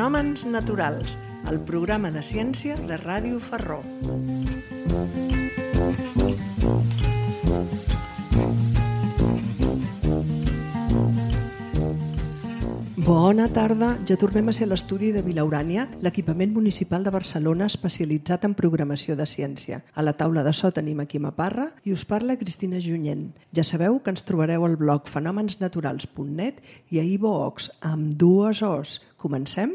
Fenòmens naturals, el programa de ciència de Ràdio Ferró. Bona tarda, ja tornem a ser a l'estudi de Vilaurània, l'equipament municipal de Barcelona especialitzat en programació de ciència. A la taula de so tenim a Quima Parra i us parla Cristina Junyent. Ja sabeu que ens trobareu al blog fenomensnaturals.net i a iVoox amb 2 Os. Comencem?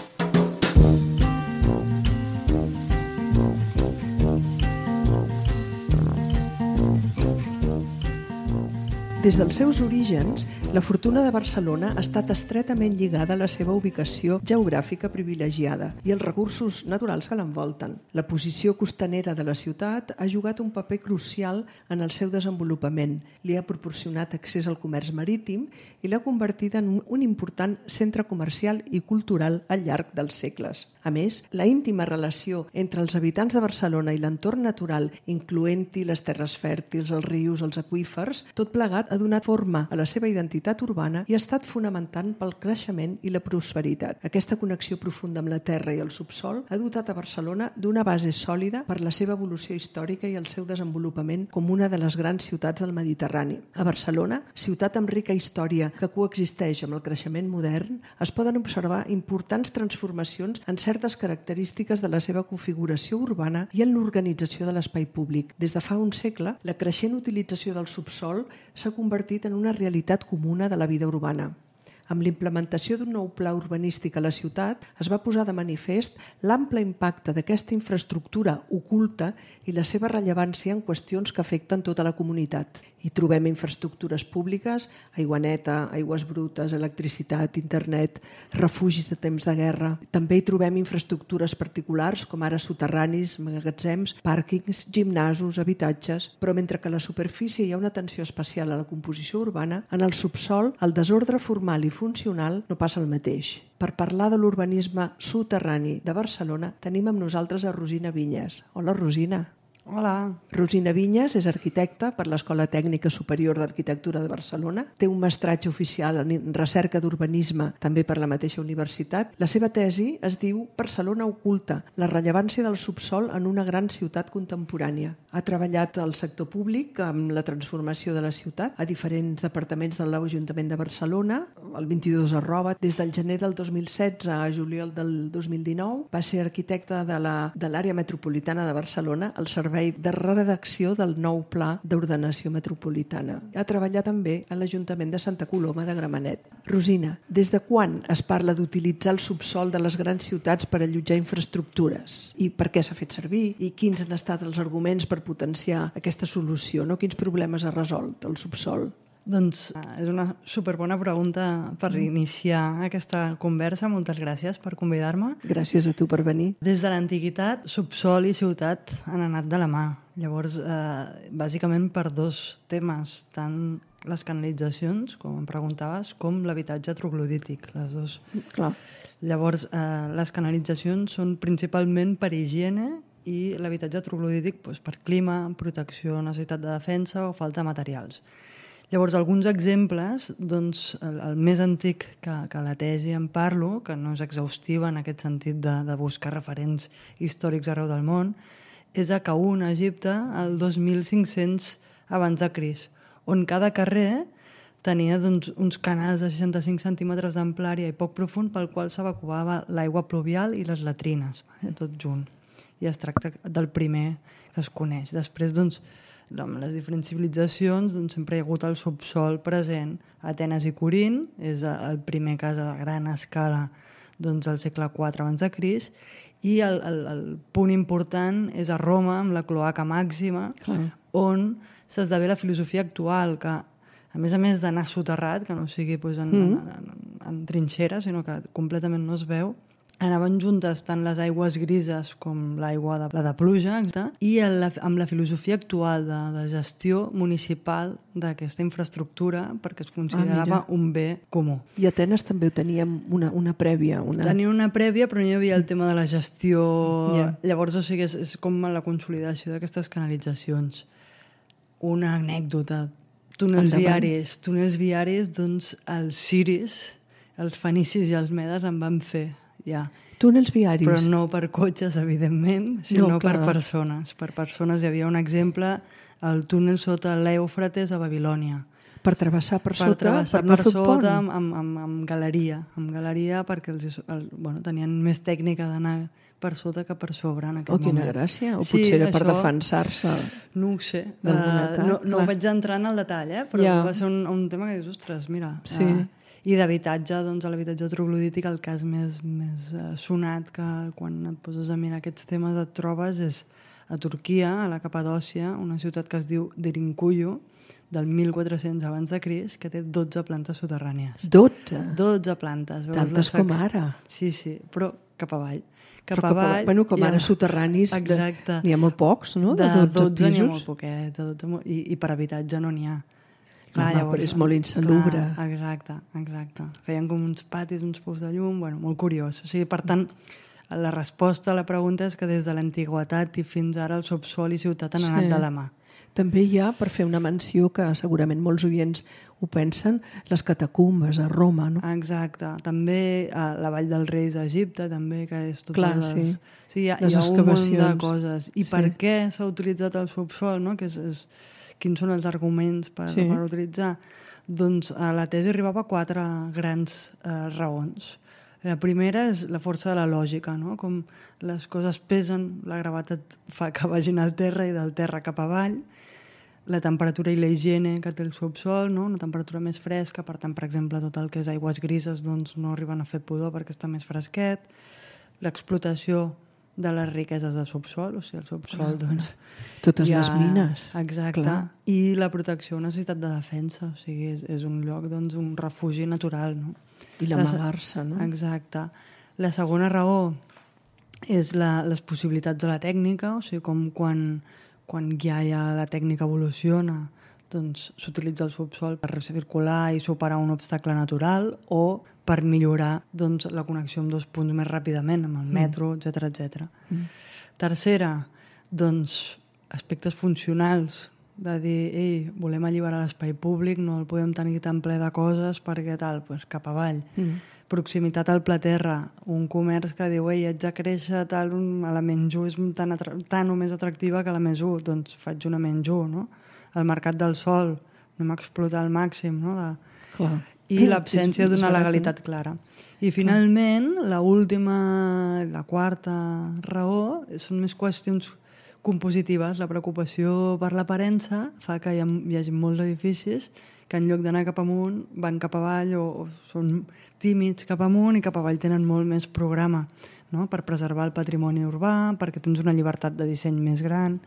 Des dels seus orígens, la fortuna de Barcelona ha estat estretament lligada a la seva ubicació geogràfica privilegiada i els recursos naturals que l'envolten. La posició costanera de la ciutat ha jugat un paper crucial en el seu desenvolupament, li ha proporcionat accés al comerç marítim i l'ha convertida en un important centre comercial i cultural al llarg dels segles. A més, la íntima relació entre els habitants de Barcelona i l'entorn natural, incloent-hi les terres fèrtils, els rius, els aqüífers, tot plegat ha donat forma a la seva identitat urbana i ha estat fonamentant pel creixement i la prosperitat. Aquesta connexió profunda amb la terra i el subsol ha dotat a Barcelona d'una base sòlida per la seva evolució històrica i el seu desenvolupament com una de les grans ciutats del Mediterrani. A Barcelona, ciutat amb rica història que coexisteix amb el creixement modern, es poden observar importants transformacions en certes característiques de la seva configuració urbana i en l'organització de l'espai públic. Des de fa un segle, la creixent utilització del subsol s'ha convertit en una realitat comuna de la vida urbana. Amb l'implementació d'un nou pla urbanístic a la ciutat es va posar de manifest l'ample impacte d'aquesta infraestructura oculta i la seva rellevància en qüestions que afecten tota la comunitat. Hi trobem infraestructures públiques, aigua neta, aigües brutes, electricitat, internet, refugis de temps de guerra. També hi trobem infraestructures particulars com ara soterranis, magatzems, pàrquings, gimnasos, habitatges. Però mentre que a la superfície hi ha una atenció especial a la composició urbana, en el subsol el desordre formal i funcional no passa el mateix. Per parlar de l'urbanisme soterrani de Barcelona tenim amb nosaltres a Rosina Vinyes. Hola, Rosina. Hola. Rosina Vinyes és arquitecta per l'Escola Tècnica Superior d'Arquitectura de Barcelona. Té un mestratge oficial en recerca d'urbanisme també per la mateixa universitat. La seva tesi es diu Barcelona oculta, la rellevància del subsol en una gran ciutat contemporània. Ha treballat al sector públic amb la transformació de la ciutat a diferents departaments de l'Ajuntament de Barcelona, el 22@. Des del gener del 2016 a juliol del 2019 va ser arquitecta de l'àrea metropolitana de Barcelona al servei de redacció del nou Pla d'Ordenació Metropolitana. Ha treballat també a l'Ajuntament de Santa Coloma de Gramenet. Rosina, des de quan es parla d'utilitzar el subsol de les grans ciutats per allotjar infraestructures? I per què s'ha fet servir? I quins han estat els arguments per potenciar aquesta solució? No? Quins problemes ha resolt el subsol? Doncs és una superbona pregunta per iniciar aquesta conversa. Moltes gràcies per convidar-me. Gràcies a tu per venir. Des de l'antiguitat, subsol i ciutat han anat de la mà. Llavors, bàsicament per 2 temes, tant les canalitzacions, com em preguntaves, com l'habitatge troglodític, les 2. Clar. Llavors, les canalitzacions són principalment per higiene i l'habitatge troglodític per clima, protecció, necessitat de defensa o falta de materials. Llavors, alguns exemples, doncs, el més antic que la tesi en parlo, que no és exhaustiva en aquest sentit de buscar referents històrics arreu del món, és a Caun, a Egipte, el 2500 abans de Crist, on cada carrer tenia doncs, uns canals de 65 centímetres d'amplària i poc profund pel qual s'evacuava l'aigua pluvial i les latrines, tot junt. I es tracta del primer que es coneix. Després, doncs, amb les diferents civilitzacions sempre hi ha hagut el subsol present. Atenes i Corint és el primer cas a gran escala doncs, al segle IV abans de Crist, i el punt important és a Roma amb la cloaca màxima, on s'esdevé la filosofia actual, que a més d'anar soterrat, que no sigui en trinxera, sinó que completament no es veu, anaven juntes tant les aigües grises com l'aigua de pluja, i amb la filosofia actual de gestió municipal d'aquesta infraestructura, perquè es considerava un bé comú. I Atenes també teníem una prèvia. Tenia una prèvia, però no hi havia el tema de la gestió. Llavors, o sigui, és com la consolidació d'aquestes canalitzacions. Una anècdota. Túnels viaris, doncs els siris, els fenicis i els medes en van fer. ja. Túnels viaris. Però no per cotxes, evidentment, sinó per persones. Per persones. Hi havia un exemple, el túnel sota l'Èufrates a Babilònia. Per travessar per sota, per no fer pont. amb galeria, perquè tenien més tècnica d'anar per sota que per sobre en aquell moment. Quina gràcia. O potser era per defensar-se. No ho sé. No vaig entrar en el detall, però va ser un tema que dius, ostres, mira... Sí. I d'habitatge, doncs, a l'habitatge troglodític el cas més sonat que quan et poses a mirar aquests temes et trobes és a Turquia, a la Capadòcia, una ciutat que es diu Derinkuyu, del 1400 abans de Crist, que té 12 plantes soterrànies. 12? 12 plantes. Tantes com ara. Sí, però cap avall. Bueno, com ara soterranis n'hi ha molt pocs, no? De 12 n'hi ha molt poquet. I per habitatge no n'hi ha. Però és molt insalubre. Exacte. Feien com uns patis, uns pous de llum, molt curiós. O sigui, per tant, la resposta a la pregunta és que des de l'antiguitat i fins ara el subsol i ciutat han anat de la mà. També hi ha, per fer una menció que segurament molts oients ho pensen, les catacumbes a Roma, no? Exacte. També a la Vall dels Reis a Egipte, també, que és totes les... Sí, hi ha un munt de coses. I per què s'ha utilitzat el subsol, no? Quins són els arguments per utilitzar? Doncs la tesi arribava a 4 grans raons. La primera és la força de la lògica, no? Com les coses pesen, la gravetat fa que vagin al terra i del terra cap avall, la temperatura i la higiene que té el subsol, no? Una temperatura més fresca, per tant, per exemple, tot el que és aigües grises doncs, no arriben a fer pudor perquè està més fresquet, l'explotació de les riqueses del subsol, o sigui, el subsol, doncs... Totes les mines. Exacte. Clar. I la protecció, necessitat de defensa, o sigui, és un lloc, doncs, un refugi natural, no? I l'amagar-se, no? Exacte. La segona raó és les possibilitats de la tècnica, o sigui, com quan ja la tècnica evoluciona, doncs s'utilitza el subsol per circular i superar un obstacle natural o per millorar doncs, la connexió amb 2 punts més ràpidament, amb el metro, etc. Tercera, doncs, aspectes funcionals, de dir, volem alliberar l'espai públic, no el podem tenir tan ple de coses, perquè tal, doncs cap avall. Proximitat al pla terra, un comerç que diu, haig de créixer, tal, a la menys 1 és tan o més atractiva que la més 1, doncs faig una menys 1, no? El mercat del sol, anem a explotar al màxim, no? Clar. I l'absència d'una legalitat clara. I finalment, la quarta raó són més qüestions compositives. La preocupació per l'aparença fa que hi hagi molts edificis que en lloc d'anar cap amunt van cap avall o són tímids cap amunt i cap avall tenen molt més programa, no? Per preservar el patrimoni urbà, perquè tens una llibertat de disseny més gran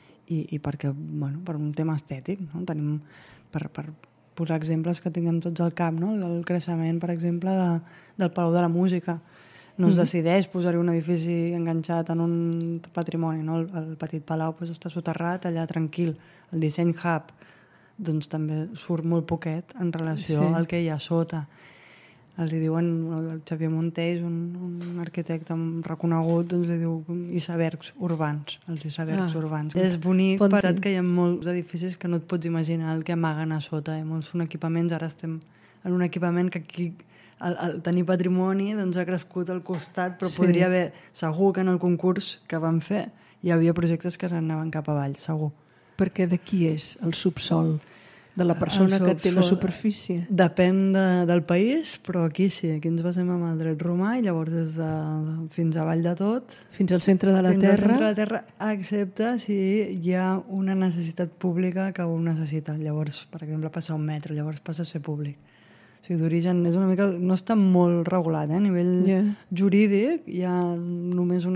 i perquè, per un tema estètic, no? Tenim, per posar exemples que tinguem tots al cap, no? El creixement, per exemple, del Palau de la Música. No es decideix posar-hi un edifici enganxat en un patrimoni, no? El petit palau està soterrat allà tranquil. El disseny hub doncs també surt molt poquet en relació al que hi ha sota. Els hi diuen, el Xavier Montells, un arquitecte reconegut, doncs li diu icebergs urbans, els icebergs urbans. És bonic, però que hi ha molts edificis que no et pots imaginar el que amaguen a sota. Molts són equipaments, ara estem en un equipament que aquí el tenir patrimoni doncs ha crescut al costat, però podria haver, segur que en el concurs que vam fer hi havia projectes que s'anaven cap avall, segur. Perquè de qui és el subsol? De la persona que té la superfície? Depèn del país, però aquí sí. Aquí ens basem en el dret romà i llavors des de fins avall de tot. Fins al centre de la terra? Fins al centre de la terra, excepte si hi ha una necessitat pública que ho necessita. Llavors, per exemple, passa un metro, llavors passa a ser públic. O sigui, d'origen és una mica... No està molt regulat, a nivell jurídic. Hi ha només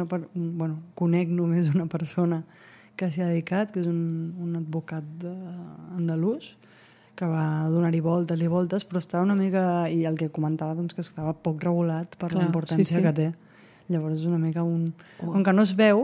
conec només una persona que s'hi ha dedicat, que és un advocat andalús, que va donar-hi voltes i voltes, però estava una mica... I el que comentava, doncs, que estava poc regulat per la importància que té. Llavors és una mica com que no es veu,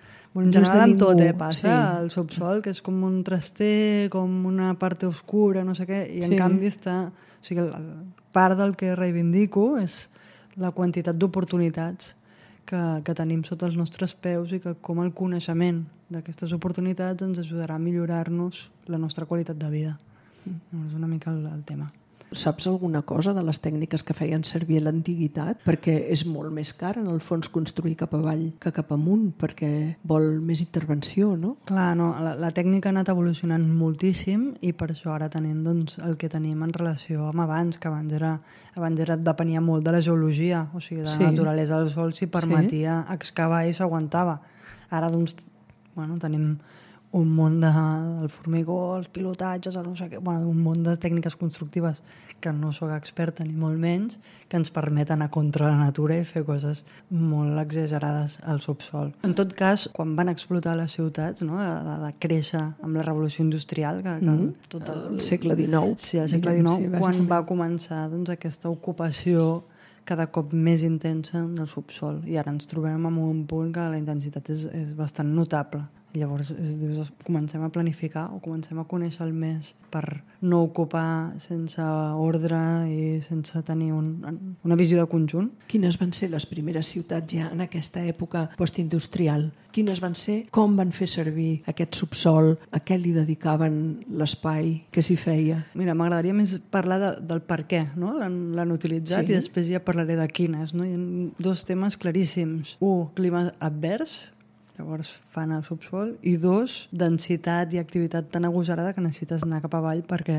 en general amb tot passa, el subsol, que és com un traster, com una part oscura, no sé què, i en canvi està... O sigui, part del que reivindico és la quantitat d'oportunitats que tenim sota els nostres peus i que com el coneixement d'aquestes oportunitats ens ajudarà a millorar-nos la nostra qualitat de vida. És una mica el tema. Saps alguna cosa de les tècniques que feien servir a l'antiguitat? Perquè és molt més car, en el fons, construir cap avall que cap amunt, perquè vol més intervenció, no? Clar, no, la tècnica ha anat evolucionant moltíssim i per això ara tenim doncs, el que tenim en relació amb abans, que abans depenia molt de la geologia, o sigui, de la naturalesa del sòl, si permetia excavar i s'aguantava. Ara, doncs, tenim un món del formigó, els pilotatges, no sé què, un món de tècniques constructives que no soc experta ni molt menys, que ens permeten anar contra la natura i fer coses molt exagerades al subsol. En tot cas, quan van explotar les ciutats, no, de créixer amb la revolució industrial, tot el segle XIX. Sí, el segle XIX, quan va començar doncs, aquesta ocupació cada cop més intensa del subsol. I ara ens trobem en un punt que la intensitat és bastant notable. Llavors comencem a planificar o comencem a conèixer el més per no ocupar sense ordre i sense tenir una visió de conjunt. Quines van ser les primeres ciutats ja en aquesta època postindustrial? Quines van ser? Com van fer servir aquest subsol? A què li dedicaven l'espai que s'hi feia? Mira, m'agradaria més parlar del per què, no? L'han utilitzat, i després ja parlaré de quines. No? Hi ha dos temes claríssims. Un, clima advers, llavors fan el subsol, i dos, densitat i activitat tan agosarada que necessites anar cap avall perquè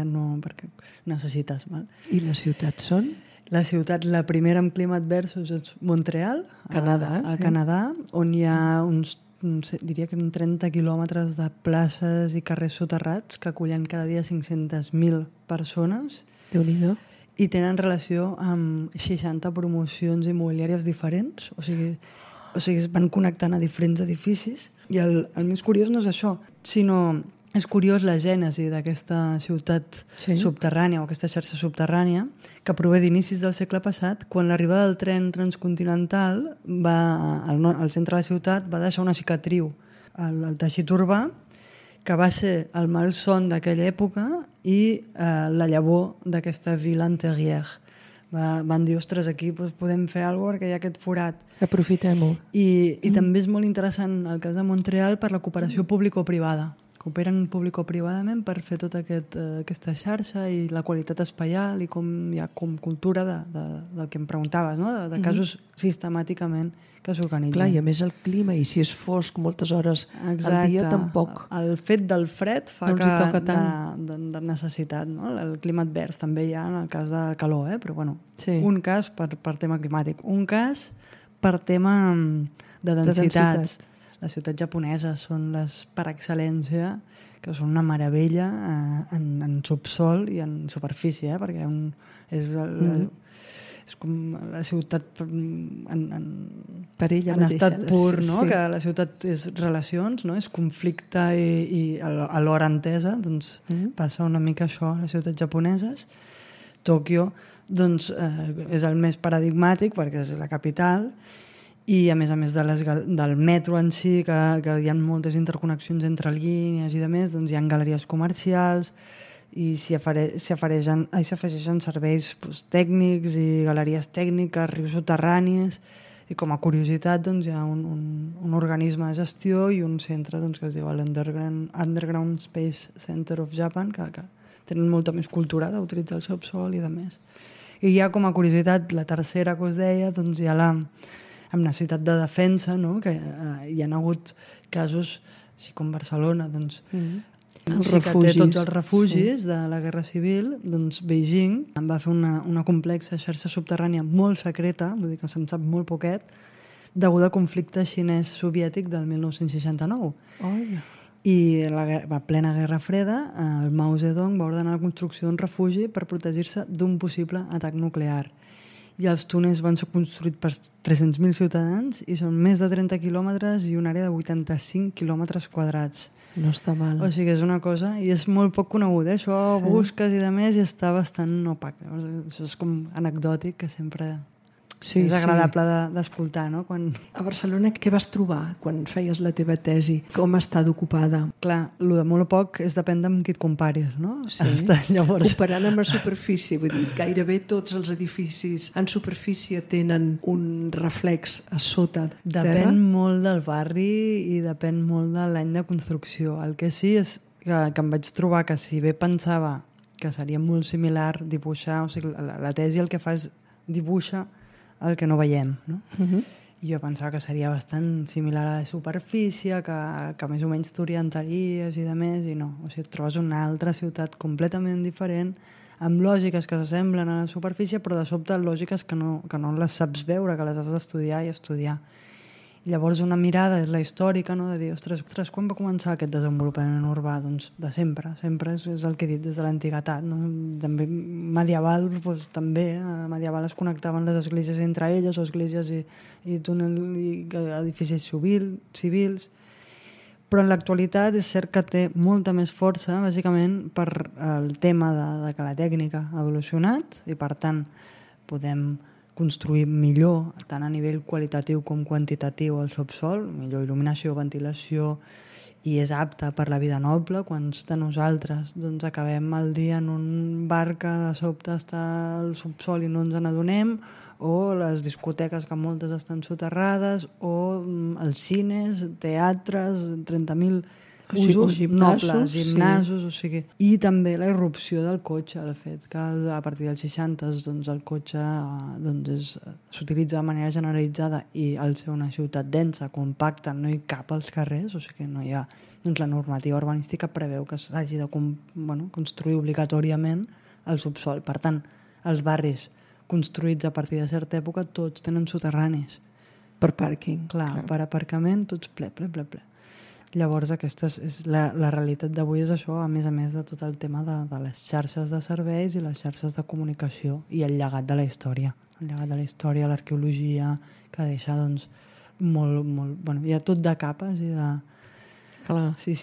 necessites. Val? I les ciutats són? La ciutat, la primera amb clima advers és Montreal, Canadà, a Canadà, on hi ha diria que 30 quilòmetres de places i carrers soterrats que acullen cada dia 500.000 persones. Déu-n'hi-do. I tenen relació amb 60 promocions immobiliàries diferents, o sigui, es van connectant a diferents edificis, i el més curiós no és això, sinó és curiós la gènesi d'aquesta ciutat subterrània o aquesta xarxa subterrània que prové d'inicis del segle passat, quan l'arribada del tren transcontinental al centre de la ciutat va deixar una cicatriu al teixit urbà que va ser el malson d'aquella època i la llavor d'aquesta ville antérieure. Van dir, ostres, aquí podem fer alguna cosa perquè hi ha aquest forat. Aprofitem-ho. I també és molt interessant el cas de Montreal per la cooperació público-privada. Cooperen público-privadament per fer tota aquesta xarxa i la qualitat espaial i com hi ha com cultura del que em preguntaves, no? de casos sistemàticament que s'organitzen. Clar, i a més el clima, i si és fosc moltes hores al dia, tampoc. El fet del fred fa no que toca tant. de necessitat. No? El clima advers també hi ha en el cas de calor, però bueno, un cas per tema climàtic, un cas per tema de densitats. Les ciutats japoneses són les per excel·lència, que són una meravella en subsol i en superfície, perquè és com la ciutat en estat pur, no? Que la ciutat és relacions, no? És conflicte i alhora entesa, doncs passa una mica això a les ciutats japoneses. Tòquio doncs, és el més paradigmàtic perquè és la capital, i a més del metro en si, que hi ha moltes interconnexions entre línies i demés, doncs hi ha galeries comercials i s'hi afegeixen serveis tècnics i galeries tècniques, rius soterranis, i com a curiositat doncs, hi ha un organisme de gestió i un centre que es diu l'Underground Space Center of Japan, que tenen molta més cultura d'utilitzar el subsol i demés. I ja com a curiositat, la tercera que us deia, doncs hi ha amb necessitat de defensa, no? Que hi ha hagut casos, així com Barcelona, doncs, que té tots els refugis de la Guerra Civil, doncs Beijing va fer una complexa xarxa subterrània molt secreta, vull dir que se'n sap molt poquet, degut al conflicte xinès-soviètic del 1969. I la plena Guerra Freda, el Mao Zedong va ordenar la construcció d'un refugi per protegir-se d'un possible atac nuclear. I els túnels van ser construïts per 300.000 ciutadans i són més de 30 quilòmetres i una àrea de 85 quilòmetres quadrats. No està mal. O sigui, és una cosa, i és molt poc conegut, Això busques i de més i està bastant opac. Això és com anecdòtic, que sempre és agradable d'escoltar, no? A Barcelona què vas trobar quan feies la teva tesi? Com està ocupada? Clar, el de molt poc és depèn amb qui et comparis, no? Llavors... Comparant amb la superfície, vull dir, gairebé tots els edificis en superfície tenen un reflex a sota terra? Depèn molt del barri i depèn molt de l'any de construcció. El que sí és que em vaig trobar que si bé pensava que seria molt similar dibuixar, o sigui, la tesi el que fa és dibuixa el que no veiem, no? I jo pensava que seria bastant similar a la superfície, que més o menys t'orientaries i de més, i no. O sigui, et trobes una altra ciutat completament diferent, amb lògiques que s'assemblen a la superfície, però de sobte lògiques que no les saps veure, que les has d'estudiar i estudiar. I llavors una mirada és la històrica, no? De dir, ostres, quan va començar aquest desenvolupament urbà? Doncs de sempre és el que he dit des de l'antiguitat, no? També medieval, doncs, també medieval es connectaven les esglésies entre elles, o esglésies i edificis civils, però en l'actualitat és cert que té molta més força, bàsicament per el tema de que la tècnica ha evolucionat i per tant podem construir millor, tant a nivell qualitatiu com quantitatiu, el subsol, millor il·luminació, ventilació, i és apte per la vida noble. Quants de nosaltres doncs, acabem el dia en un bar que de sobte està al subsol i no ens n'adonem, o les discoteques que moltes estan soterrades, o els cines, teatres, 30.000 usos nobles, gimnasos, sí. O sigui, i també la irrupció del cotxe, el fet que a partir dels 60 doncs, el cotxe s'utilitza de manera generalitzada i al ser una ciutat densa, compacta, no hi cap als carrers, o sigui, no hi ha, doncs, la normativa urbanística preveu que s'hagi de construir obligatòriament el subsol. Per tant, els barris construïts a partir de certa època tots tenen soterranis. Per pàrquing. Clar, per aparcament, tots ple. Llavors aquesta és la realitat d'avui és això, a més de tot el tema de les xarxes de serveis i les xarxes de comunicació i el llegat de la història. El llegat de la història, l'arqueologia, que deixa doncs molt... Bueno, hi ha tot de capes i de... Clar. Sí.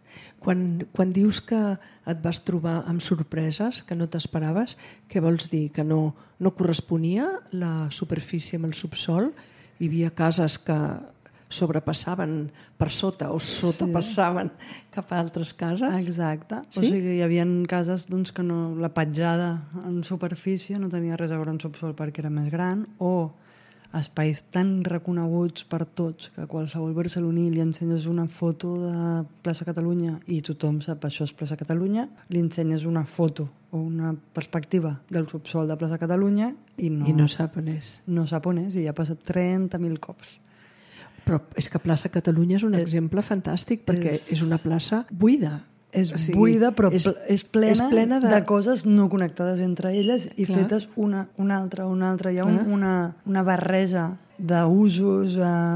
Quan dius que et vas trobar amb sorpreses que no t'esperaves, què vols dir? Que no corresponia la superfície amb el subsol? Hi havia cases que sobrepassaven per sota o sotapassaven cap a altres cases? Exacte. Sí? O sigui, hi havia cases doncs, que la petjada en superfície no tenia res a veure amb subsol perquè era més gran, o espais tan reconeguts per tots que qualsevol barceloní li ensenyes una foto de plaça Catalunya i tothom sap això és plaça Catalunya, li ensenyes una foto o una perspectiva del subsol de plaça Catalunya i no sap on és. No sap on és i ja ha passat 30.000 cops. Però és que plaça Catalunya és un exemple fantàstic perquè és una plaça buida. És buida, però és plena de coses no connectades entre elles i fetes una altra. Hi ha una barreja d'usos,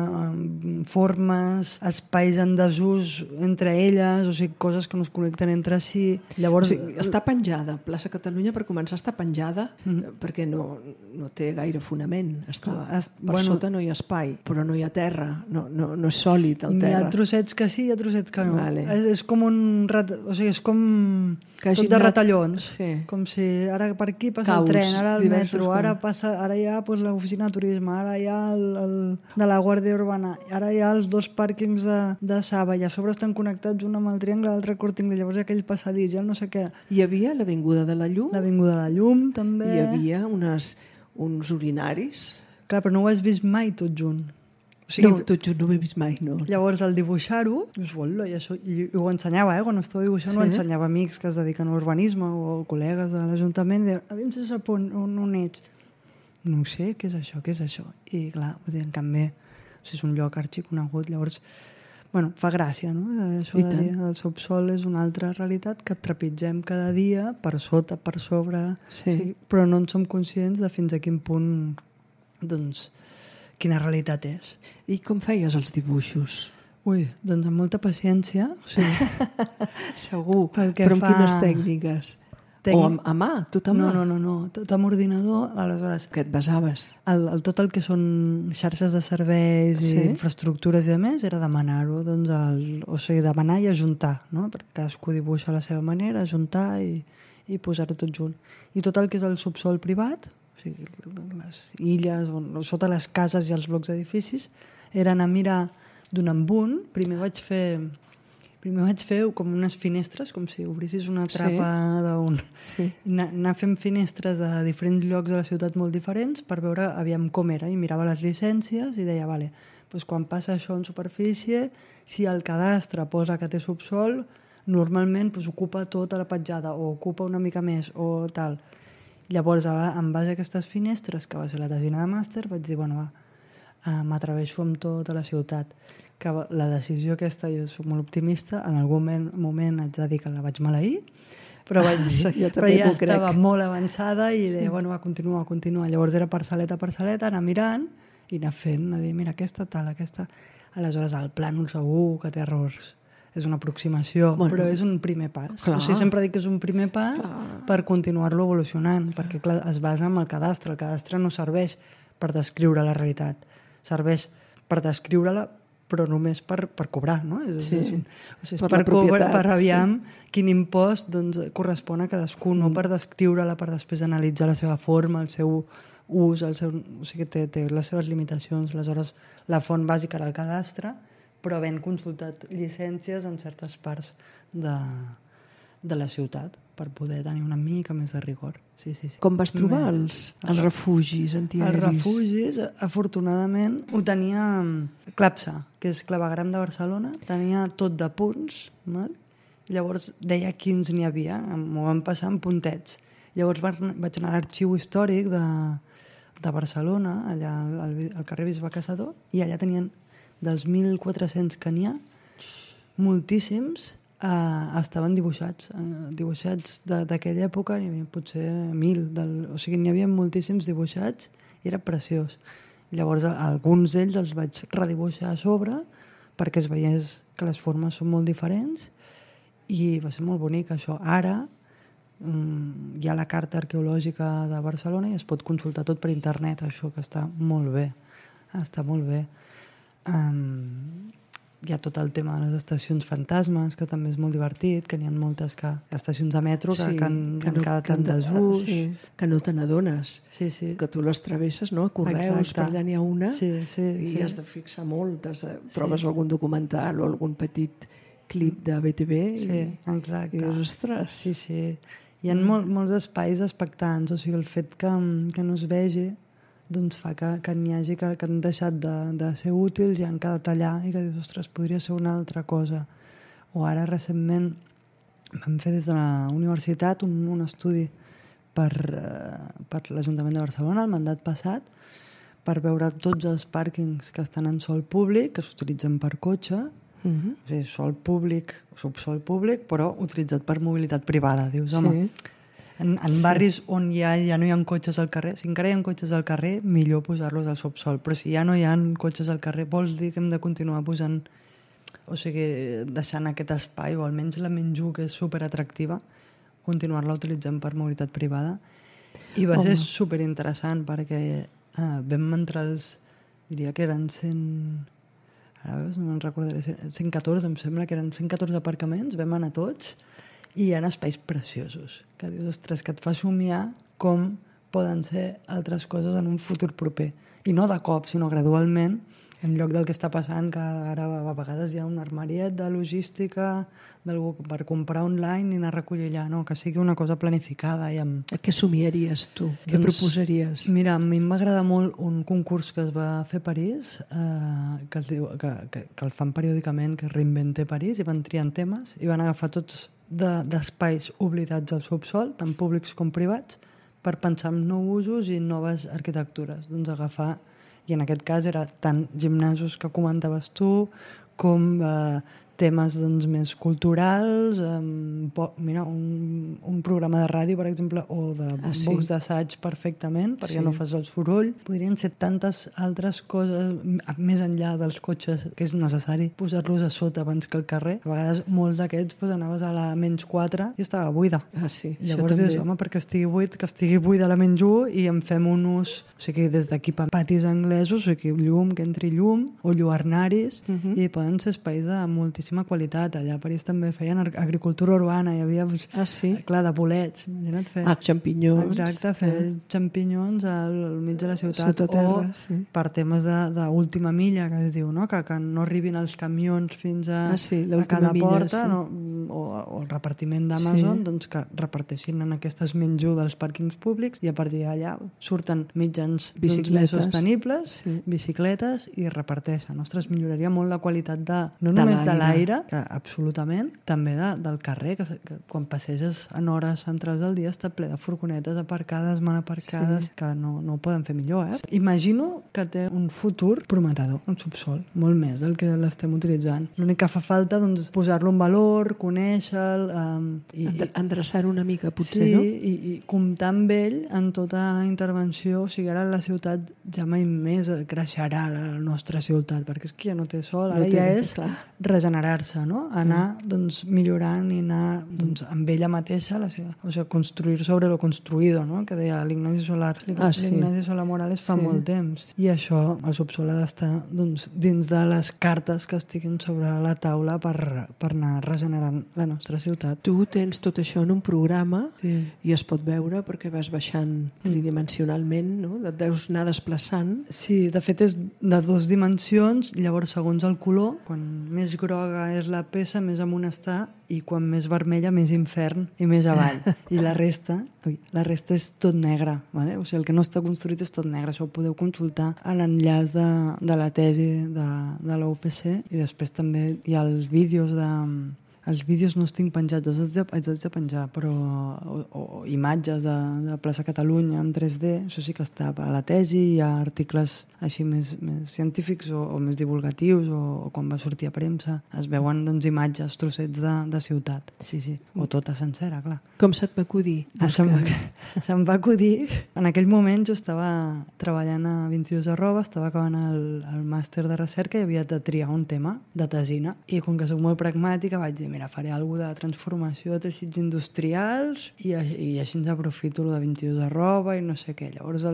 formes, espais en desús entre elles, o sigui, coses que no es connecten entre si. Llavors, està penjada. Plaça Catalunya, per començar, està penjada perquè no té gaire fonament. Per sota no hi ha espai, però no hi ha terra, no és sòlid el terra. Hi ha trossets que sí, hi ha trossets que no. Vale. És com o sigui, és com tot de ratallons. Sí. Com si ara per aquí passa el tren, ara el metro, ara hi ha l'oficina de turisme, ara hi ha de la Guàrdia Urbana, ara hi ha els dos pàrquings de Saba i a sobre estan connectats un amb el triangle, l'altre Corte Inglés, llavors hi ha aquell passadís, ja no sé què. Hi havia l'Avinguda de la Llum. L'Avinguda de la Llum, també. Hi havia uns urinaris. Clar, però no ho has vist mai tot junt. O sigui, no, tot junt no ho he vist mai, no. Llavors, al dibuixar-ho, dius, i ho ensenyava, quan estava dibuixant, ho ensenyava amics que es dediquen a urbanisme o col·legues de l'Ajuntament, i deien, aviam si sap on ets. No ho sé, què és això? I clar, en canvi, és un lloc arxiconegut, llavors, fa gràcia, no? Això de dir, el subsol és una altra realitat que trepitgem cada dia, per sota, per sobre, però no en som conscients de fins a quin punt, doncs, quina realitat és. I com feies els dibuixos? Ui, doncs amb molta paciència. Segur, però amb quines tècniques? O a mà, tot a mà? No, tot amb ordinador, aleshores. Què et basaves? Tot el que són xarxes de serveis i infraestructures i demés era demanar-ho, o sigui, demanar i ajuntar, no? Perquè cadascú dibuixa a la seva manera, ajuntar i posar-ho tot junt. I tot el que és el subsol privat, o sigui, les illes, sota les cases i els blocs d'edificis, era anar a mirar d'un en un. Primer vaig fer com unes finestres, com si obrissis una trapa d'un... Sí. Anar fent finestres de diferents llocs de la ciutat molt diferents per veure aviam com era. I mirava les llicències i deia, vale, doncs quan passa això en superfície, si el cadastre posa que té subsol, normalment doncs, ocupa tota la petjada o ocupa una mica més o tal. Llavors, en base a aquestes finestres, que va ser la tesina de màster, vaig dir, bueno, va, m'atreveixo amb tota la ciutat. Que la decisió aquesta, jo soc molt optimista, en algun moment haig de dir que la vaig maleir, però ja estava molt avançada i deia, bueno, va, continua. Llavors era parcel·leta, anar mirant i anar fent, a dir, mira, aquesta tal, aquesta... Aleshores, el plànol segur que té errors. És una aproximació, però és un primer pas. Clar. O sigui, sempre dic que és un primer pas per continuar-lo evolucionant, perquè clar, es basa en el cadastre. El cadastre no serveix per descriure la realitat. Serveix per descriure-la, però només per cobrar, no? Per aviam quin impost doncs, correspon a cadascú, no per descriure-la, per després analitzar la seva forma, el seu ús, o sigui, té les seves limitacions. Aleshores, la font bàsica era el cadastre, però havent consultat llicències en certes parts de la ciutat per poder tenir una mica més de rigor. Sí. Com vas trobar els refugis antiaeris? Els refugis, afortunadament, ho tenia CLAPSA, que és Clavegueram de Barcelona, tenia tot de punts, val? Llavors deia quins n'hi havia, m'ho van passar en puntets. Llavors vaig anar a l'arxiu històric de Barcelona, allà al carrer Bisbe Caçador, i allà tenien dels 1.400 que n'hi ha, moltíssims estaven dibuixats d'aquella època, n'hi havia potser 1.000, o sigui, n'hi havia moltíssims dibuixats i era preciós. Llavors, alguns d'ells els vaig redibuixar a sobre perquè es veiés que les formes són molt diferents i va ser molt bonic això. Ara hi ha la carta arqueològica de Barcelona i es pot consultar tot per internet, això que està molt bé. Està molt bé. Hi ha tot el tema de les estacions fantasmes, que també és molt divertit, que n'hi ha moltes estacions de metro que han quedat en desús. Que no te n'adones. Sí. Que tu les travesses, no? A Correus, per allà n'hi ha una, i has de fixar molt. Trobes algun documental o algun petit clip de BTV i dius, ostres. Sí. Hi ha molts espais expectants, o sigui, el fet que no es vegi doncs fa que n'hi hagi que han deixat de ser útils i han quedat allà i que dius, ostres, podria ser una altra cosa. O ara, recentment, vam fer des de la universitat un estudi per l'Ajuntament de Barcelona, el mandat passat, per veure tots els pàrquings que estan en sòl públic, que s'utilitzen per cotxe, o sigui, sòl públic, subsòl públic, però utilitzat per mobilitat privada. Dius, home, en barris on ja no hi ha cotxes al carrer, si encara hi ha cotxes al carrer, millor posar-los al subsòl, però si ja no hi ha cotxes al carrer, vols dir que hem de continuar posant, o sigui, deixant aquest espai, o almenys la Menjú, que és superatractiva, continuar-la utilitzant per mobilitat privada. I va ser superinteressant, perquè vam entrar diria que eren 114, em sembla que eren 114 aparcaments, vam anar tots, i hi ha espais preciosos, que dius, ostres, que et fa somiar com poden ser altres coses en un futur proper. I no de cop, sinó gradualment, en lloc del que està passant, que ara a vegades hi ha un armariet de logística per comprar online i anar a recollir allà, no, que sigui una cosa planificada. Què somiaries tu? Què proposaries? Mira, a mi m'agrada molt un concurs que es va fer a París, que el fan periòdicament, que és Reinvente París, i van triant temes, i van agafar tots d'espais oblidats al subsòl, tant públics com privats, per pensar en nous usos i noves arquitectures. Doncs agafar, i en aquest cas era tant gimnasos que comentaves tu, com temes doncs, més culturals, mira, un programa de ràdio, per exemple, o de bocs d'assaig perfectament, perquè no fas el soroll. Podrien ser tantes altres coses, més enllà dels cotxes, que és necessari posar-los a sota abans que al carrer. A vegades molts d'aquests anaves a la -4 i estava buida. Llavors dius, home, perquè estigui buit, que estigui buida la -1 i en fem un ús, o sigui, des d'aquí patis anglesos, o sigui, llum, que entri llum, o lluernaris, i poden ser espais de moltíssima qualitat. Allà a París també feien agricultura urbana, hi havia, clar, de bolets, imagina't fer... xampinyons. Exacte, fer xampinyons al mig de la ciutat, o per temes d'última milla, que es diu, no? Que no arribin els camions fins a cada porta, o el repartiment d'Amazon, doncs que reparteixin en aquestes menjú dels pàrquings públics, i a partir d'allà surten mitjans més sostenibles, bicicletes, i reparteixen. Ostres, milloraria molt la qualitat no només de l'aire, l'aire, que absolutament, també del carrer, que quan passeges en hores centrals del dia està ple de furgonetes aparcades, mal aparcades, que no ho poden fer millor, Imagino que té un futur prometedor, un subsol, molt més del que l'estem utilitzant. L'únic que fa falta, doncs, posar-lo en valor, conèixer-lo... Endreçar una mica, potser, no? Sí, i comptar amb ell en tota intervenció. O sigui, ara la ciutat ja mai més creixerà, la nostra ciutat, perquè és que ja no té sol, ara ja és regenerar-se, no? Anar, doncs, millorant i anar, doncs, amb ella mateixa, o sigui, construir sobre lo construïdo, no? Que deia l'Ignasi Solar. L'Ignasi Solar Morales fa molt temps. I això, el subsol ha d'estar, doncs, dins de les cartes que estiguin sobre la taula per anar regenerant la nostra ciutat. Tu tens tot això en un programa i es pot veure perquè vas baixant tridimensionalment, no? Et deus anar desplaçant. Sí, de fet és de 2 dimensions, llavors segons el color, quan més groga és la peça, més amunt està, i quan més vermella, més infern i més avall. I la resta és tot negre, ¿vale? O sigui, el que no està construït és tot negre. Això ho podeu consultar a l'enllaç de la tesi de la UPC, i després també hi ha els vídeos Els vídeos no els tinc penjats, els haig de penjar, però o imatges de Plaça Catalunya en 3D, això sí que està a la tesi, hi ha articles així més científics o més divulgatius, o quan va sortir a premsa, es veuen, doncs, imatges, trossets de ciutat, sí, o tota sencera, clar. Com se't va acudir? Se'm va acudir, en aquell moment jo estava treballant a 22 @, estava acabant el màster de recerca i havia de triar un tema de tesina, i com que soc molt pragmàtica vaig dir, mira, faré alguna de transformació de teixits industrials i així ens aprofito de 22 @ i no sé què. Llavors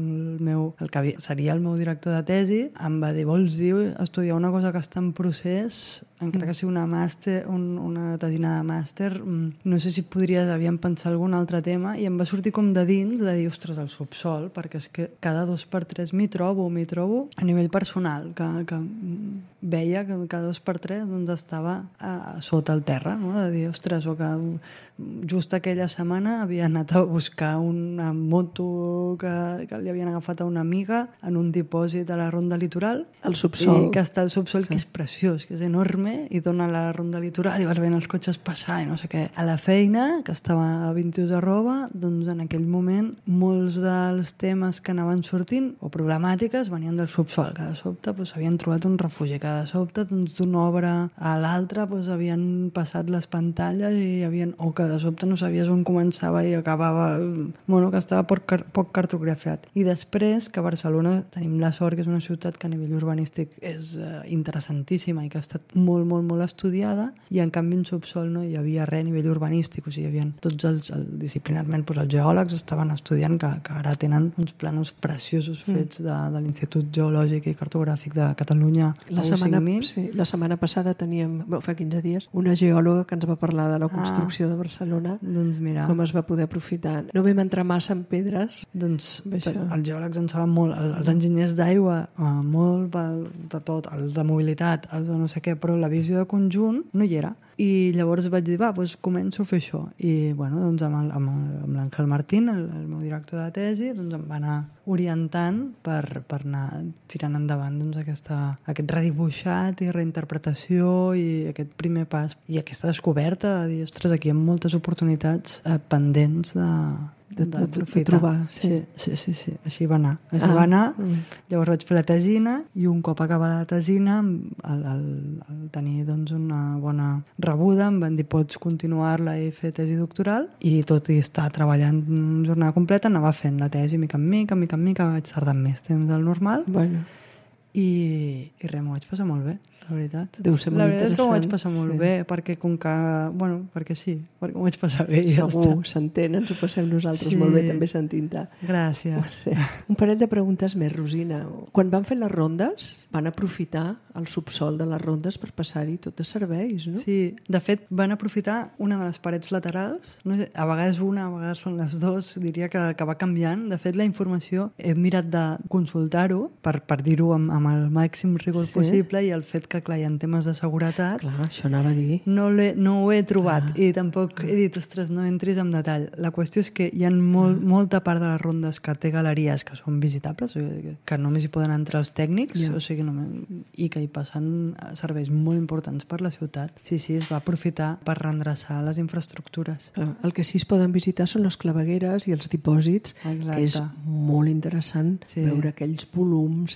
el que seria el meu director de tesi em va dir, vols dir estudiar una cosa que està en procés, encara que sigui una tesina de màster, no sé si havíem pensat algun altre tema, i em va sortir com de dins de dir, ostres, el subsol, perquè és que cada 2x3 m'hi trobo a nivell personal, que veia que cada 2x3 doncs estava sota el terra, no? De dir, ostres, o que just aquella setmana havia anat a buscar una moto que li havien agafat a una amiga en un dipòsit a la Ronda Litoral. El subsol. I que està al subsol, que és preciós, que és enorme, i dona la Ronda Litoral i vas veient els cotxes passar i no sé què. A la feina, que estava a 22 @, doncs en aquell moment molts dels temes que anaven sortint o problemàtiques venien del subsol, que de sobte havien trobat un refugi, que de sobte d'una obra a l'altra havien passat les pantalles o que de sobte no sabies on començava i acabava, que estava poc cartografiat. I després, que a Barcelona tenim la sort que és una ciutat que a nivell urbanístic és interessantíssima i que ha estat molt, molt, molt estudiada, i en canvi en subsol no hi havia res a nivell urbanístic, o sigui, hi havia tots disciplinarment, els geòlegs estaven estudiant, que ara tenen uns planos preciosos fets de l'Institut Geològic i Cartogràfic de Catalunya. La setmana passada teníem, fa 15 dies, una geòloga que ens va parlar de la construcció de Barcelona, doncs mira, com es va poder aprofitar. No vam entrar massa en pedres. Doncs els geòlegs en saben molt, els enginyers d'aigua molt, de tot, els de mobilitat, els de no sé què, però la visió de conjunt no hi era. I llavors vaig dir, començo a fer això. I doncs amb l'Àngel Martín, el meu director de tesi, doncs em va anar orientant per anar tirant endavant doncs, aquest redibuixat i reinterpretació i aquest primer pas i aquesta descoberta de dir, ostres, aquí hi ha moltes oportunitats pendents de trobar. Sí. Així va anar. Llavors vaig fer la tesina i un cop acabada la tesina, al tenir doncs, una bona rebuda, em van dir, pots continuar-la i fer tesi doctoral, i tot i estar treballant jornada completa anava fent la tesi mica en mica, vaig tardar més temps del normal. I res, m'ho vaig passar molt bé, la veritat. Deu ser molt interessant. La veritat és que m'ho vaig passar molt bé, perquè com que... perquè sí, perquè m'ho vaig passar bé. Segur, s'entén, ens ho passem nosaltres molt bé, també sentint-te. Gràcies. Un parell de preguntes més, Rosina. Quan van fer les rondes, van aprofitar el subsol de les rondes per passar-hi tot de serveis, no? Sí, de fet, van aprofitar una de les parets laterals, no sé, a vegades una, a vegades són les dues, diria que va canviant. De fet, la informació he mirat de consultar-ho per dir-ho amb el màxim rigor possible, i el fet que, clar, hi ha temes de seguretat. Clar, això anava a dir. No ho he trobat i tampoc he dit, ostres, no entris en detall. La qüestió és que hi ha molta part de les rondes que té galeries que són visitables, que només hi poden entrar els tècnics, o sigui, i que hi passen serveis molt importants per la ciutat. Sí, es va aprofitar per reendreçar les infraestructures. Clar, el que sí es poden visitar són les clavegueres i els dipòsits, que és molt interessant veure aquells volums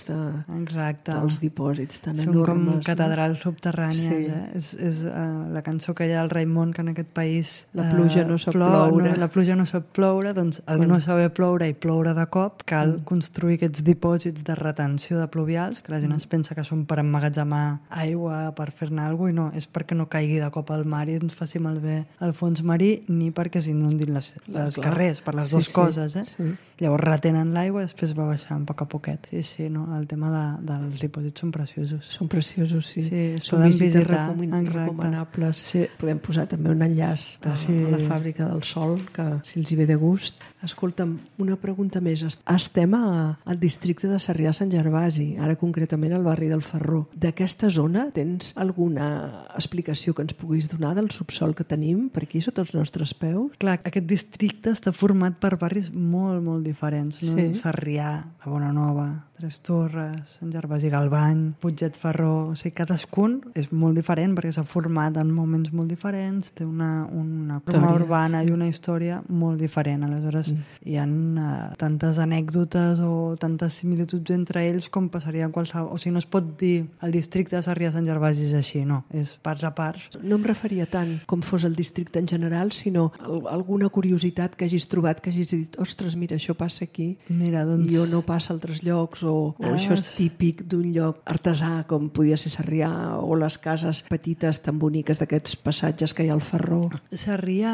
dels dipòsits tan enormes. Són com catedrals subterrànies. És la cançó que hi ha al Raimon, que en aquest país la pluja no sap ploure. La pluja no sap ploure, doncs al no saber ploure i ploure de cop cal construir aquests dipòsits de retenció de pluvials, que la gent es pensa que són per emmagatzemar aigua, per fer-ne alguna cosa, i no, és perquè no caigui de cop al mar i ens faci malbé el fons marí, ni perquè s'inundin les carrers, per les dues coses. Llavors retenen l'aigua i després va baixant a poquet. El tema dels dipòsits són preciosos. Són preciosos, sí. Són visites recomanables. Podem posar també un enllaç a la Fàbrica del Sol, que si els hi ve de gust. Escolta'm, una pregunta més. Estem al districte de Sarrià-Sant Gervasi, ara concretament al barri del Ferró. D'aquesta zona tens alguna explicació que ens puguis donar del subsol que tenim per aquí sota els nostres peus? Clar, aquest districte està format per barris molt, molt diferents. Sarrià, la Bonanova, Tres Torres, Sant Gervasi Galbany, Puiget Ferró, cadascun és molt diferent perquè s'ha format en moments molt diferents, té una forma urbana i una història molt diferent. Aleshores, hi ha tantes anècdotes o tantes similituds entre ells com passaria en qualsevol... O sigui, no es pot dir el districte de Sarrià-Sant Gervasi és així, no. És parts a parts. No em referia tant com fos el districte en general, sinó alguna curiositat que hagis trobat, que hagis dit, ostres, mira, això passa aquí i o no passa a altres llocs, o això és típic d'un lloc artesà com podia ser Sarrià, o les cases petites tan boniques d'aquests passatges que hi ha al Ferró. Sarrià,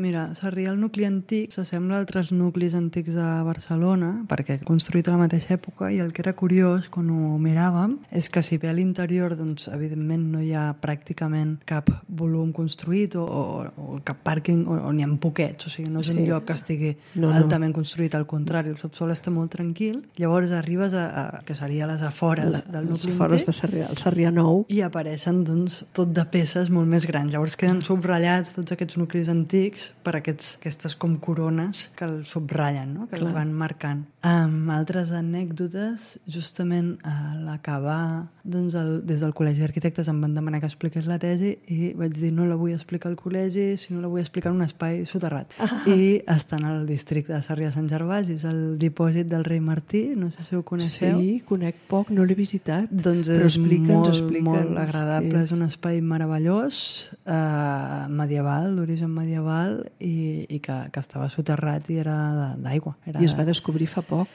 el nucli antic s'assembla a altres nuclis antics de Barcelona perquè construït a la mateixa època, i el que era curiós quan ho miràvem és que si bé a l'interior doncs evidentment no hi ha pràcticament cap volum construït o cap pàrquing, o n'hi ha poquets, o sigui, no és un lloc que estigui altament construït, al contrari, el subsol està molt tranquil. Llavors arribes a que seria les afores del nucli antic, de Sarrià, el Sarrià Nou, i apareixen doncs tot de peces molt més grans. Llavors queden subratllats tots aquests nuclis antics per aquestes com corones que els subratllen, no? Que els van marcant. Altres anècdotes, justament a l'acabar, doncs des del Col·legi d'Arquitectes em van demanar que expliqués la tesi i vaig dir no la vull explicar al col·legi, sinó la vull explicar en un espai soterrat. I estan al districte de Sarrià-Sant Gervasi, és el dipòsit del rei Martí, no sé si ho coneixeu. Sí, conec poc, no l'he visitat. Doncs és molt agradable, és un espai meravellós, medieval, d'origen medieval, i que estava soterrat i era d'aigua. I es va descobrir fa poc?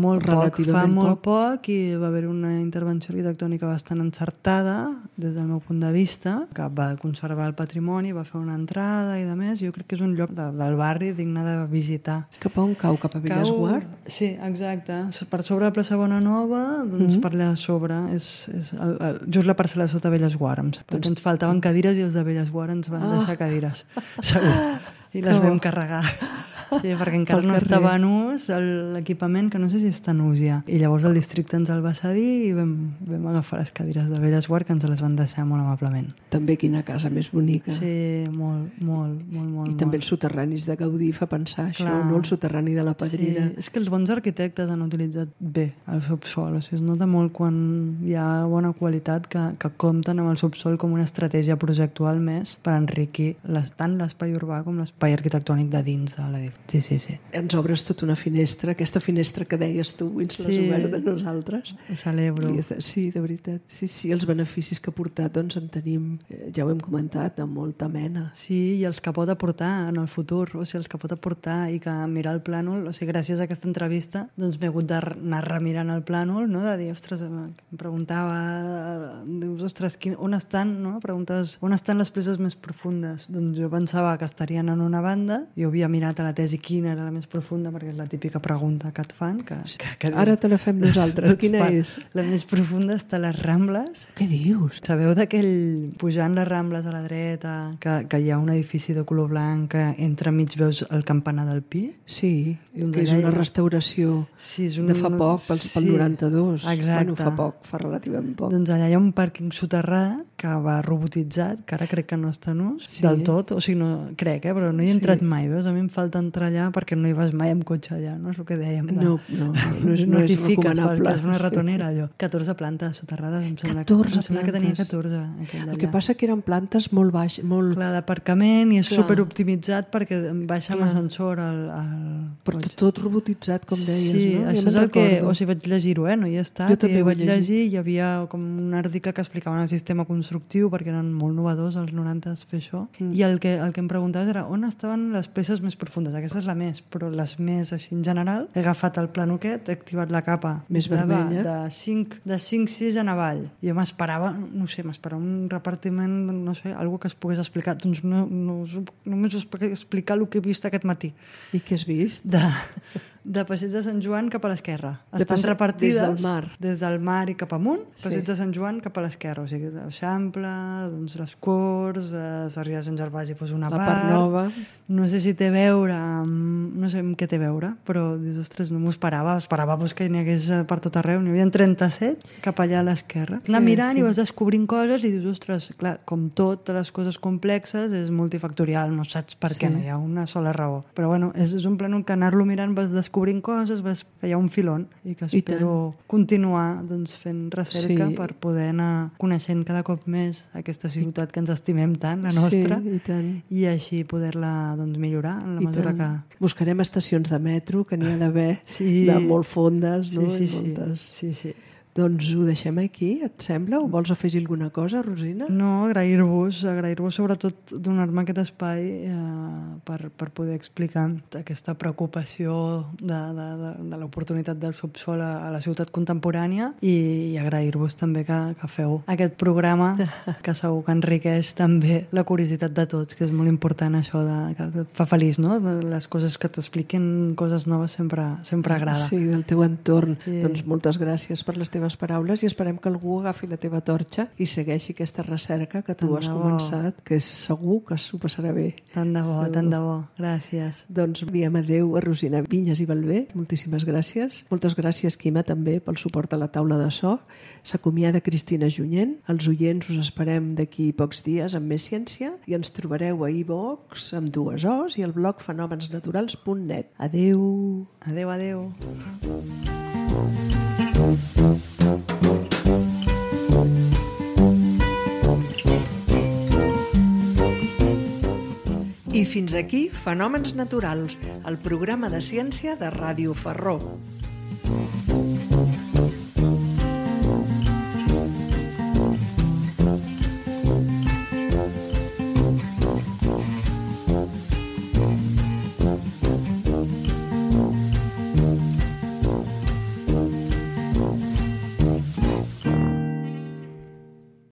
Fa molt poc, i va haver una intervenció arquitectònica bastant encertada, des del meu punt de vista, que va conservar el patrimoni, va fer una entrada i de més. Jo crec que és un lloc del barri digne de visitar. Cap a on cau? Cap a Bellesguard? Sí, exacte. Per sobre la plaça Bonanova, doncs per allà a sobre, és just la parcel·la sota Bellesguard. Doncs ens faltaven cadires i els de Bellesguard ens van deixar cadires, segur. I les vam carregar. Sí, perquè encara no estava en ús l'equipament, que no sé si està en ús ja. I llavors el districte ens el va cedir i vam agafar les cadires de Bellesguard, que ens les van deixar molt amablement. També quina casa més bonica. Sí, molt. I també els soterranis de Gaudí fa pensar això, no? El soterrani de la Pedrera. Sí, és que els bons arquitectes han utilitzat bé el subsol. O sigui, es nota molt quan hi ha bona qualitat que compten amb el subsol com una estratègia projectual més per enriquir tant l'espai urbà com l'espai arquitectònic de dins de l'edifici. Sí. Ens obres tota una finestra, aquesta finestra que deies tu, ens l'has obert de nosaltres. Ho celebro. Sí, de veritat. Sí, els beneficis que ha portat, doncs en tenim, ja ho hem comentat, de molta mena. Sí, i els que pot aportar en el futur, o sigui, els que pot aportar, i que mirar el plànol, o sigui, gràcies a aquesta entrevista, doncs m'he hagut d'anar remirant el plànol, no? De dir, ostres, em preguntava, dius, ostres, on estan, no? Preguntes, on estan les places més profundes? Doncs jo pensava que estarien en una banda, jo havia mirat a la tesi digués i quina era la més profunda, perquè és la típica pregunta que et fan. Que Ara te la fem nosaltres. Quina és? La més profunda està a les Rambles. Què dius? Sabeu d'aquell pujant les Rambles a la dreta, que hi ha un edifici de color blanc que entremig veus el campanar del Pi? Sí, que és una restauració de fa poc, pel 92. Exacte. Bueno, fa poc, fa relativament poc. Doncs allà hi ha un pàrquing soterrat que va robotitzat, que ara crec que no està en ús del tot, o sigui, no crec, però no hi he entrat mai, veus? A mi em falta entrar allà perquè no hi vas mai amb cotxe allà, no és el que dèiem. No és recomanable. És una ratonera, allò. 14 plantes soterrades, em sembla, 14 em sembla que tenia 14. El que passa que eren plantes molt baix, molt... Clar, d'aparcament, i és superoptimitzat perquè baixa amb ascensor però tot robotitzat, com deies, sí, no? això és el que... O sigui, vaig llegir-ho, no hi he estat. Jo també vaig llegir, hi havia com un article que explicava el sistema constructiu, perquè eren molt novadors als 90 fer això, i el que em preguntaves era on estaven les peces més profundes. Aquesta és la més, però les més així en general, he agafat el plano aquest, he activat la capa més vermella de 5-6 en avall. Jo m'esperava, no sé, un repartiment, no sé, algo que es pogués explicar. Doncs només us puc explicar el que he vist aquest matí. I què has vist? De Passeig de Sant Joan cap a l'esquerra. Estan repartides des del mar i cap amunt, Passeig de Sant Joan cap a l'esquerra. O sigui, l'Eixample, doncs les Corts, Sarrià de Sant Gervasi, una part. La part nova. No sé si té a veure no sé amb què té a veure, però dius, ostres, no m'ho esperava. Esperava que n'hi hagués per tot arreu. N'hi havia 37 cap allà a l'esquerra. Anar mirant i vas descobrint coses i dius, ostres, clar, com totes les coses complexes és multifactorial, no saps per què, no hi ha una sola raó. Però bueno, és un plànol que anar-lo mirant vas descobrint coses, que hi ha un filón i que espero continuar fent recerca per poder anar coneixent cada cop més aquesta ciutat que ens estimem tant, la nostra, i així poder-la millorar en la mesura que... Buscarem estacions de metro, que n'hi ha d'haver de molt fondes, no? Sí. Doncs ho deixem aquí, et sembla? O vols afegir alguna cosa, Rosina? No, agrair-vos sobretot donar-me aquest espai per poder explicar aquesta preocupació de l'oportunitat del subsol a la ciutat contemporània i agrair-vos també que feu aquest programa que segur que enriqueix també la curiositat de tots, que és molt important això, que et fa feliç, no? Les coses que t'expliquen coses noves sempre agrada. Sí, del teu entorn. Doncs moltes gràcies per les teves paraules i esperem que algú agafi la teva torxa i segueixi aquesta recerca que tu has començat, que és segur que s'ho passarà bé. Tant de bo. Gràcies. Doncs diem adeu a Rosina Vinyes i Balbé. Moltíssimes gràcies. Moltes gràcies, Quima, també pel suport a la taula de so. S'acomiada Cristina Junyent. Els oients us esperem d'aquí pocs dies amb més ciència i ens trobareu a iVox amb 2 O's i al blog fenomensnaturals.net. Adeu. Adeu. I fins aquí Fenòmens Naturals, el programa de ciència de Ràdio Ferró.